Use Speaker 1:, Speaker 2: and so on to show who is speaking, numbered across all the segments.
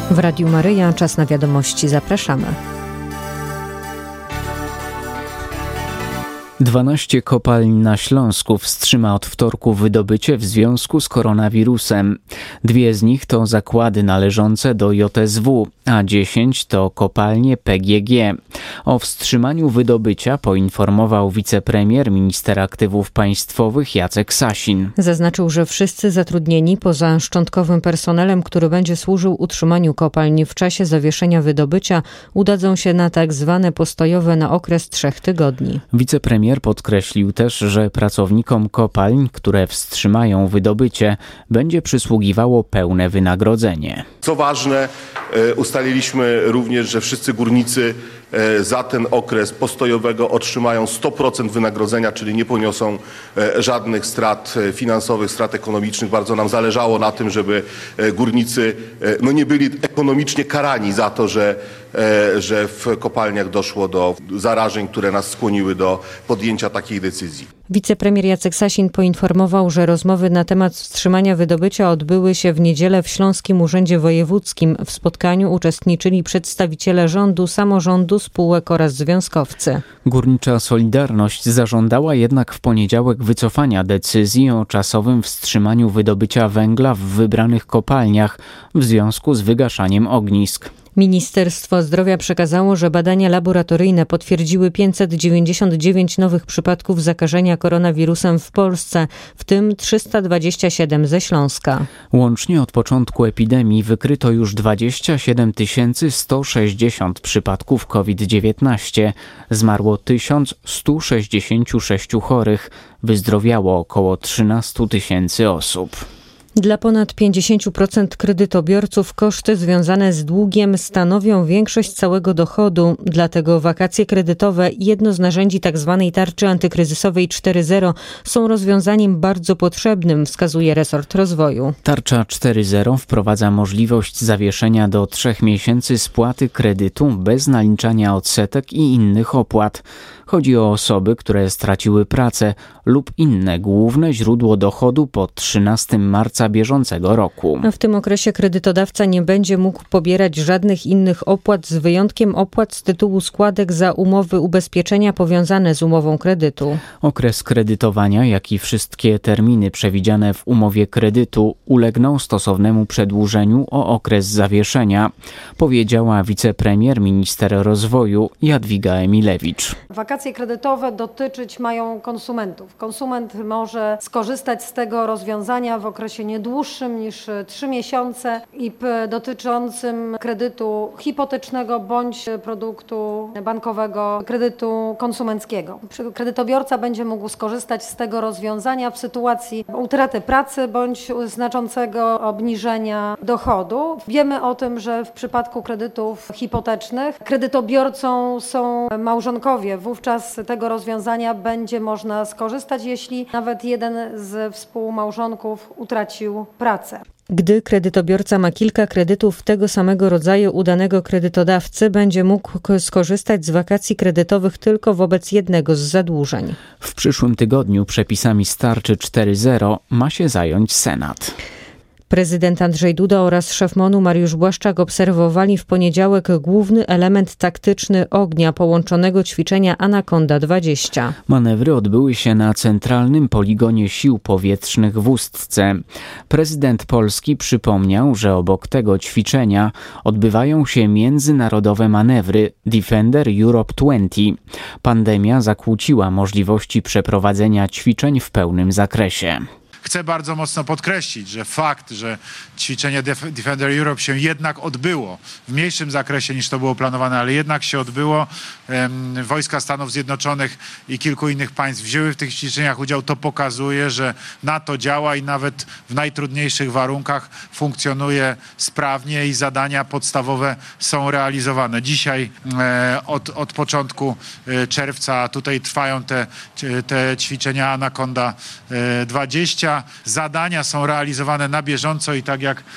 Speaker 1: W Radiu Maryja czas na wiadomości. Zapraszamy.
Speaker 2: 12 kopalń na Śląsku wstrzyma od wtorku wydobycie w związku z koronawirusem. 2 z nich to zakłady należące do JSW, a 10 to kopalnie PGG. O wstrzymaniu wydobycia poinformował wicepremier, minister aktywów państwowych Jacek Sasin.
Speaker 1: Zaznaczył, że wszyscy zatrudnieni poza szczątkowym personelem, który będzie służył utrzymaniu kopalń w czasie zawieszenia wydobycia, udadzą się na tak zwane postojowe na okres 3 tygodni.
Speaker 2: Wicepremier podkreślił też, że pracownikom kopalń, które wstrzymają wydobycie, będzie przysługiwało pełne wynagrodzenie.
Speaker 3: Co ważne, ustaliliśmy również, że wszyscy górnicy za ten okres postojowego otrzymają 100% wynagrodzenia, czyli nie poniosą żadnych strat finansowych, strat ekonomicznych. Bardzo nam zależało na tym, żeby górnicy nie byli ekonomicznie karani za to, że w kopalniach doszło do zarażeń, które nas skłoniły do podjęcia takiej decyzji.
Speaker 1: Wicepremier Jacek Sasin poinformował, że rozmowy na temat wstrzymania wydobycia odbyły się w niedzielę w Śląskim Urzędzie Wojewódzkim. W spotkaniu uczestniczyli przedstawiciele rządu, samorządu, spółek oraz związkowcy.
Speaker 2: Górnicza Solidarność zażądała jednak w poniedziałek wycofania decyzji o czasowym wstrzymaniu wydobycia węgla w wybranych kopalniach w związku z wygaszaniem ognisk.
Speaker 1: Ministerstwo Zdrowia przekazało, że badania laboratoryjne potwierdziły 599 nowych przypadków zakażenia koronawirusem w Polsce, w tym 327 ze Śląska.
Speaker 2: Łącznie od początku epidemii wykryto już 27 160 przypadków COVID-19. Zmarło 1166 chorych. Wyzdrowiało około 13 000 osób.
Speaker 1: Dla ponad 50% kredytobiorców koszty związane z długiem stanowią większość całego dochodu. Dlatego wakacje kredytowe, jedno z narzędzi tzw. tarczy antykryzysowej 4.0, są rozwiązaniem bardzo potrzebnym, wskazuje resort rozwoju.
Speaker 2: Tarcza 4.0 wprowadza możliwość zawieszenia do 3 miesięcy spłaty kredytu bez naliczania odsetek i innych opłat. Chodzi o osoby, które straciły pracę lub inne główne źródło dochodu po 13 marca bieżącego roku.
Speaker 1: W tym okresie kredytodawca nie będzie mógł pobierać żadnych innych opłat z wyjątkiem opłat z tytułu składek za umowy ubezpieczenia powiązane z umową kredytu.
Speaker 2: Okres kredytowania, jak i wszystkie terminy przewidziane w umowie kredytu ulegną stosownemu przedłużeniu o okres zawieszenia, powiedziała wicepremier, minister rozwoju Jadwiga Emilewicz.
Speaker 4: Wakacje kredytowe dotyczyć mają konsumentów. Konsument może skorzystać z tego rozwiązania w okresie nie dłuższym niż 3 miesiące i dotyczącym kredytu hipotecznego bądź produktu bankowego, kredytu konsumenckiego. Kredytobiorca będzie mógł skorzystać z tego rozwiązania w sytuacji utraty pracy bądź znaczącego obniżenia dochodu. Wiemy o tym, że w przypadku kredytów hipotecznych kredytobiorcą są małżonkowie. Wówczas tego rozwiązania będzie można skorzystać, jeśli nawet jeden z współmałżonków utracił pracę.
Speaker 1: Gdy kredytobiorca ma kilka kredytów tego samego rodzaju u danego kredytodawcy, będzie mógł skorzystać z wakacji kredytowych tylko wobec jednego z zadłużeń.
Speaker 2: W przyszłym tygodniu przepisami z tarczy 4.0 ma się zająć Senat.
Speaker 1: Prezydent Andrzej Duda oraz szef MON-u Mariusz Błaszczak obserwowali w poniedziałek główny element taktyczny ognia połączonego ćwiczenia Anakonda 20.
Speaker 2: Manewry odbyły się na centralnym poligonie sił powietrznych w Ustce. Prezydent Polski przypomniał, że obok tego ćwiczenia odbywają się międzynarodowe manewry Defender Europe 20. Pandemia zakłóciła możliwości przeprowadzenia ćwiczeń w pełnym zakresie.
Speaker 5: Chcę bardzo mocno podkreślić, że fakt, że ćwiczenie Defender Europe się jednak odbyło w mniejszym zakresie niż to było planowane, ale jednak się odbyło. Wojska Stanów Zjednoczonych i kilku innych państw wzięły w tych ćwiczeniach udział. To pokazuje, że NATO działa i nawet w najtrudniejszych warunkach funkcjonuje sprawnie i zadania podstawowe są realizowane. Dzisiaj od początku czerwca tutaj trwają te ćwiczenia Anakonda 20. prawda, zadania są realizowane na bieżąco i tak jak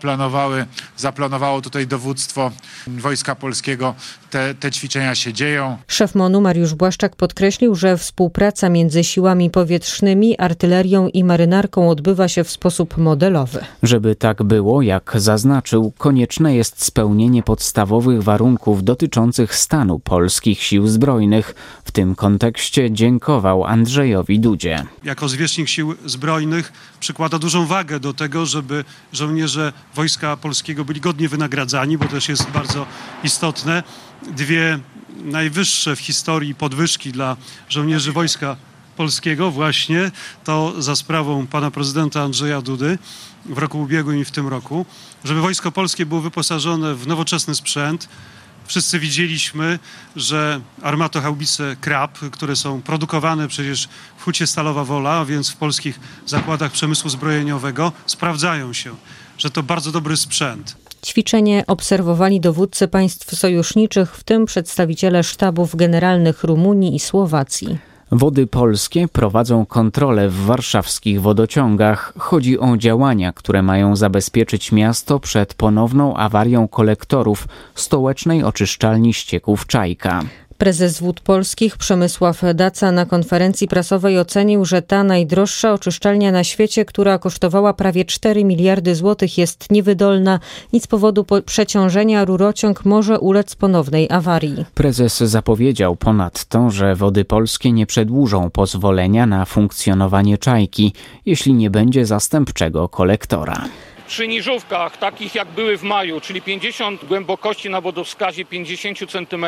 Speaker 5: zaplanowało tutaj dowództwo Wojska Polskiego, te ćwiczenia się dzieją.
Speaker 1: Szef MON-u Mariusz Błaszczak podkreślił, że współpraca między siłami powietrznymi, artylerią i marynarką odbywa się w sposób modelowy.
Speaker 2: Żeby tak było, jak zaznaczył, konieczne jest spełnienie podstawowych warunków dotyczących stanu polskich sił zbrojnych. W tym kontekście dziękował Andrzejowi Dudzie.
Speaker 6: Jako zwierzchnik sił zbrojnych przykłada dużą wagę do tego, żeby żołnierze Wojska Polskiego byli godnie wynagradzani, bo też jest bardzo istotne. 2 najwyższe w historii podwyżki dla żołnierzy Wojska Polskiego właśnie to za sprawą pana prezydenta Andrzeja Dudy w roku ubiegłym i w tym roku, żeby Wojsko Polskie było wyposażone w nowoczesny sprzęt. Wszyscy widzieliśmy, że armatohaubice Krab, które są produkowane przecież w Hucie Stalowa Wola, a więc w polskich zakładach przemysłu zbrojeniowego, sprawdzają się, że to bardzo dobry sprzęt.
Speaker 1: Ćwiczenie obserwowali dowódcy państw sojuszniczych, w tym przedstawiciele sztabów generalnych Rumunii i Słowacji.
Speaker 2: Wody Polskie prowadzą kontrolę w warszawskich wodociągach. Chodzi o działania, które mają zabezpieczyć miasto przed ponowną awarią kolektorów stołecznej oczyszczalni ścieków Czajka.
Speaker 1: Prezes Wód Polskich Przemysław Daca na konferencji prasowej ocenił, że ta najdroższa oczyszczalnia na świecie, która kosztowała prawie 4 miliardy złotych, jest niewydolna i z powodu przeciążenia rurociąg może ulec ponownej awarii.
Speaker 2: Prezes zapowiedział ponadto, że Wody Polskie nie przedłużą pozwolenia na funkcjonowanie Czajki, jeśli nie będzie zastępczego kolektora.
Speaker 7: Przy niżówkach, takich jak były w maju, czyli 50 głębokości na wodowskazie 50 cm,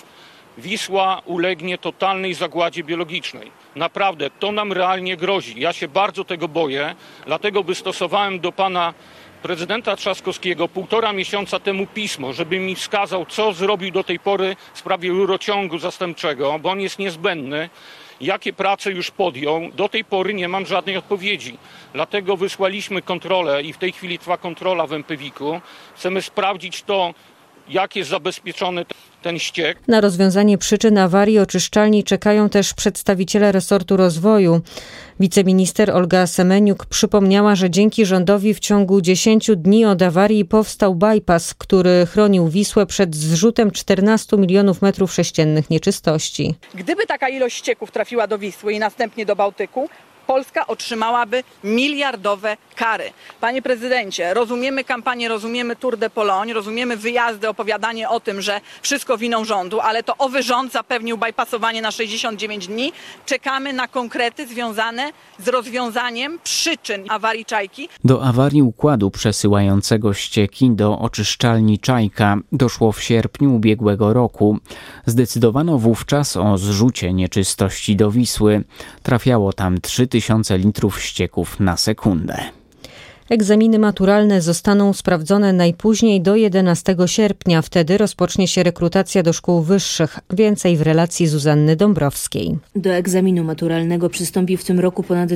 Speaker 7: Wisła ulegnie totalnej zagładzie biologicznej. Naprawdę, to nam realnie grozi. Ja się bardzo tego boję, dlatego wystosowałem do pana prezydenta Trzaskowskiego 1,5 miesiąca temu pismo, żeby mi wskazał, co zrobił do tej pory w sprawie rurociągu zastępczego, bo on jest niezbędny. Jakie prace już podjął? Do tej pory nie mam żadnej odpowiedzi. Dlatego wysłaliśmy kontrolę i w tej chwili trwa kontrola w MPWiK-u. Chcemy sprawdzić to, jak jest zabezpieczony ten ściek.
Speaker 1: Na rozwiązanie przyczyn awarii oczyszczalni czekają też przedstawiciele resortu rozwoju. Wiceminister Olga Semeniuk przypomniała, że dzięki rządowi w ciągu 10 dni od awarii powstał bypass, który chronił Wisłę przed zrzutem 14 milionów metrów sześciennych nieczystości.
Speaker 8: Gdyby taka ilość ścieków trafiła do Wisły i następnie do Bałtyku, Polska otrzymałaby miliardowe kary. Panie prezydencie, rozumiemy kampanię, rozumiemy Tour de Pologne, rozumiemy wyjazdy, opowiadanie o tym, że wszystko winą rządu, ale to owy rząd zapewnił bypassowanie na 69 dni. Czekamy na konkrety związane z rozwiązaniem przyczyn awarii Czajki.
Speaker 2: Do awarii układu przesyłającego ścieki do oczyszczalni Czajka doszło w sierpniu ubiegłego roku. Zdecydowano wówczas o zrzucie nieczystości do Wisły. Trafiało tam 3000 litrów ścieków na sekundę.
Speaker 1: Egzaminy maturalne zostaną sprawdzone najpóźniej do 11 sierpnia. Wtedy rozpocznie się rekrutacja do szkół wyższych. Więcej w relacji Zuzanny Dąbrowskiej.
Speaker 9: Do egzaminu maturalnego przystąpi w tym roku ponad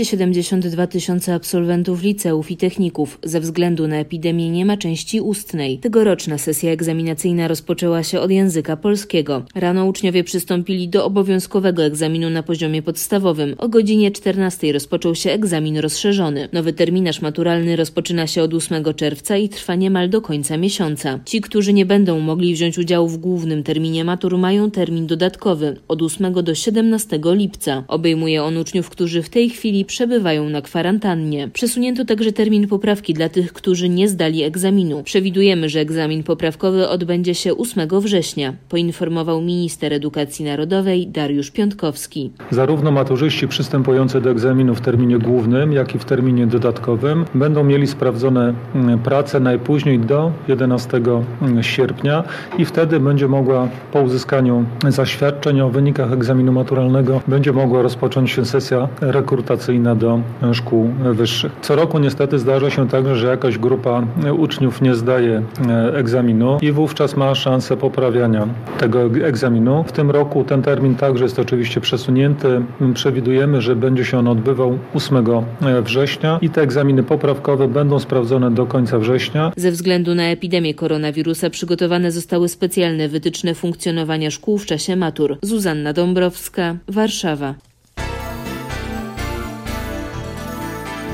Speaker 9: 272 tysiące absolwentów liceów i techników. Ze względu na epidemię nie ma części ustnej. Tegoroczna sesja egzaminacyjna rozpoczęła się od języka polskiego. Rano uczniowie przystąpili do obowiązkowego egzaminu na poziomie podstawowym. O godzinie 14 rozpoczął się egzamin rozszerzony. Nowy terminarz maturalny rozpoczyna się od 8 czerwca i trwa niemal do końca miesiąca. Ci, którzy nie będą mogli wziąć udziału w głównym terminie matur, mają termin dodatkowy od 8 do 17 lipca. Obejmuje on uczniów, którzy w tej chwili przebywają na kwarantannie. Przesunięto także termin poprawki dla tych, którzy nie zdali egzaminu. Przewidujemy, że egzamin poprawkowy odbędzie się 8 września, poinformował minister edukacji narodowej Dariusz Piątkowski.
Speaker 10: Zarówno maturzyści przystępujący do egzaminu w terminie głównym, jak i w terminie dodatkowym będą mieli sprawdzone prace najpóźniej do 11 sierpnia i wtedy będzie mogła po uzyskaniu zaświadczeń o wynikach egzaminu maturalnego będzie mogła rozpocząć się sesja rekrutacyjna do szkół wyższych. Co roku niestety zdarza się także, że jakaś grupa uczniów nie zdaje egzaminu i wówczas ma szansę poprawiania tego egzaminu. W tym roku ten termin także jest oczywiście przesunięty. Przewidujemy, że będzie się on odbywał 8 września i te egzaminy poprawkowe będą sprawdzone do końca września.
Speaker 9: Ze względu na epidemię koronawirusa przygotowane zostały specjalne wytyczne funkcjonowania szkół w czasie matur. Zuzanna Dąbrowska, Warszawa.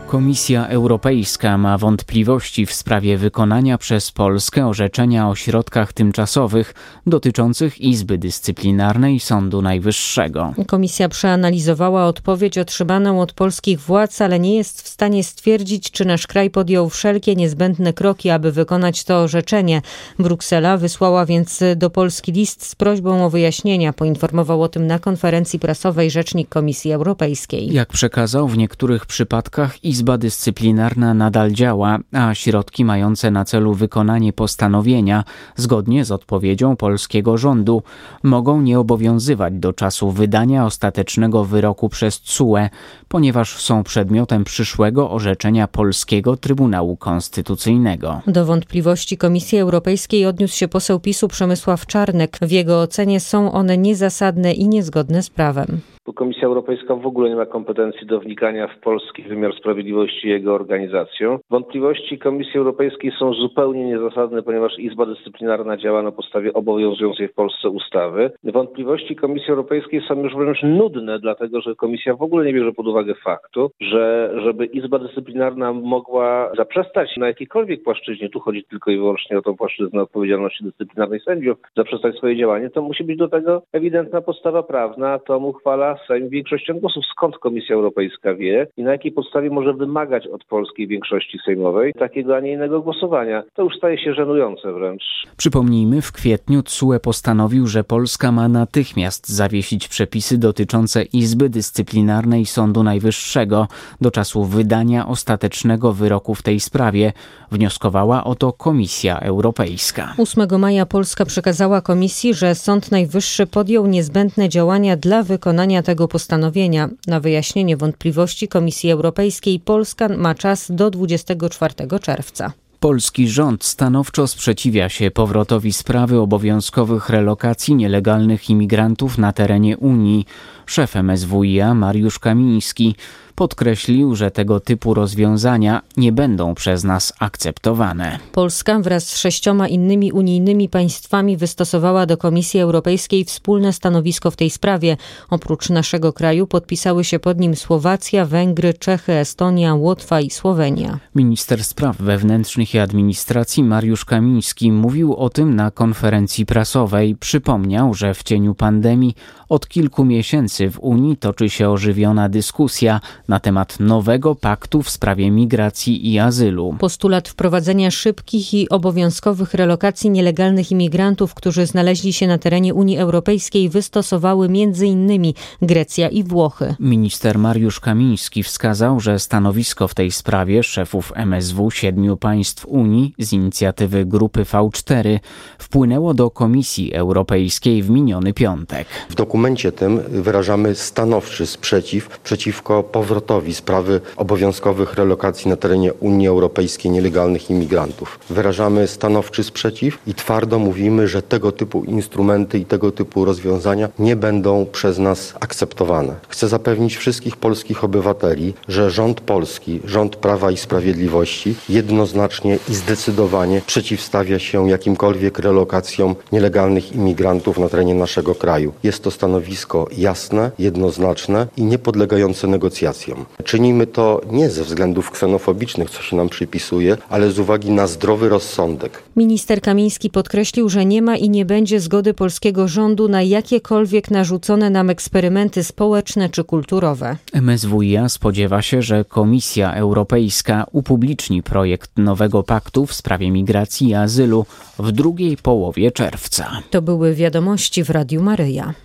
Speaker 2: Komisja Europejska ma wątpliwości w sprawie wykonania przez Polskę orzeczenia o środkach tymczasowych dotyczących Izby Dyscyplinarnej Sądu Najwyższego.
Speaker 1: Komisja przeanalizowała odpowiedź otrzymaną od polskich władz, ale nie jest w stanie stwierdzić, czy nasz kraj podjął wszelkie niezbędne kroki, aby wykonać to orzeczenie. Bruksela wysłała więc do Polski list z prośbą o wyjaśnienia. Poinformował o tym na konferencji prasowej rzecznik Komisji Europejskiej.
Speaker 2: Jak przekazał, w niektórych przypadkach Izba Dyscyplinarna nadal działa, a środki mające na celu wykonanie postanowienia, zgodnie z odpowiedzią polskiego rządu, mogą nie obowiązywać do czasu wydania ostatecznego wyroku przez TSUE, ponieważ są przedmiotem przyszłego orzeczenia polskiego Trybunału Konstytucyjnego.
Speaker 1: Do wątpliwości Komisji Europejskiej odniósł się poseł PiS-u Przemysław Czarnek. W jego ocenie są one niezasadne i niezgodne z prawem.
Speaker 11: Komisja Europejska w ogóle nie ma kompetencji do wnikania w polski wymiar sprawiedliwości i jego organizację. Wątpliwości Komisji Europejskiej są zupełnie niezasadne, ponieważ Izba Dyscyplinarna działa na podstawie obowiązującej w Polsce ustawy. Wątpliwości Komisji Europejskiej są już wręcz nudne, dlatego że Komisja w ogóle nie bierze pod uwagę faktu, że żeby Izba Dyscyplinarna mogła zaprzestać na jakiejkolwiek płaszczyźnie, tu chodzi tylko i wyłącznie o tą płaszczyznę odpowiedzialności dyscyplinarnej sędziów, zaprzestać swoje działanie, to musi być do tego ewidentna podstawa prawna, to uchwala Sejm większością głosów. Skąd Komisja Europejska wie i na jakiej podstawie może wymagać od polskiej większości sejmowej takiego, a nie innego głosowania? To już staje się żenujące wręcz.
Speaker 2: Przypomnijmy, w kwietniu TSUE postanowił, że Polska ma natychmiast zawiesić przepisy dotyczące Izby Dyscyplinarnej Sądu Najwyższego do czasu wydania ostatecznego wyroku w tej sprawie. Wnioskowała o to Komisja Europejska.
Speaker 1: 8 maja Polska przekazała Komisji, że Sąd Najwyższy podjął niezbędne działania dla wykonania tego postanowienia. Na wyjaśnienie wątpliwości Komisji Europejskiej Polska ma czas do 24 czerwca.
Speaker 2: Polski rząd stanowczo sprzeciwia się powrotowi sprawy obowiązkowych relokacji nielegalnych imigrantów na terenie Unii. Szef MSWiA Mariusz Kamiński podkreślił, że tego typu rozwiązania nie będą przez nas akceptowane.
Speaker 1: Polska wraz z 6 innymi unijnymi państwami wystosowała do Komisji Europejskiej wspólne stanowisko w tej sprawie. Oprócz naszego kraju podpisały się pod nim Słowacja, Węgry, Czechy, Estonia, Łotwa i Słowenia.
Speaker 2: Minister spraw wewnętrznych i administracji Mariusz Kamiński mówił o tym na konferencji prasowej. Przypomniał, że w cieniu pandemii od kilku miesięcy w Unii toczy się ożywiona dyskusja na temat nowego paktu w sprawie migracji i azylu.
Speaker 1: Postulat wprowadzenia szybkich i obowiązkowych relokacji nielegalnych imigrantów, którzy znaleźli się na terenie Unii Europejskiej, wystosowały m.in. Grecja i Włochy.
Speaker 2: Minister Mariusz Kamiński wskazał, że stanowisko w tej sprawie szefów MSW 7 państw Unii z inicjatywy Grupy V4 wpłynęło do Komisji Europejskiej w miniony piątek.
Speaker 12: W dokumencie tym wyrażamy stanowczy sprzeciw przeciwko powrotowi sprawy obowiązkowych relokacji na terenie Unii Europejskiej nielegalnych imigrantów. Wyrażamy stanowczy sprzeciw i twardo mówimy, że tego typu instrumenty i tego typu rozwiązania nie będą przez nas akceptowane. Chcę zapewnić wszystkich polskich obywateli, że rząd polski, rząd Prawa i Sprawiedliwości jednoznacznie i zdecydowanie przeciwstawia się jakimkolwiek relokacjom nielegalnych imigrantów na terenie naszego kraju. Jest to stanowisko jasne, jednoznaczne i niepodlegające negocjacjom. Czynimy to nie ze względów ksenofobicznych, co się nam przypisuje, ale z uwagi na zdrowy rozsądek.
Speaker 1: Minister Kamiński podkreślił, że nie ma i nie będzie zgody polskiego rządu na jakiekolwiek narzucone nam eksperymenty społeczne czy kulturowe.
Speaker 2: MSWiA spodziewa się, że Komisja Europejska upubliczni projekt nowego paktu w sprawie migracji i azylu w drugiej połowie czerwca.
Speaker 1: To były wiadomości w Radiu Maryja.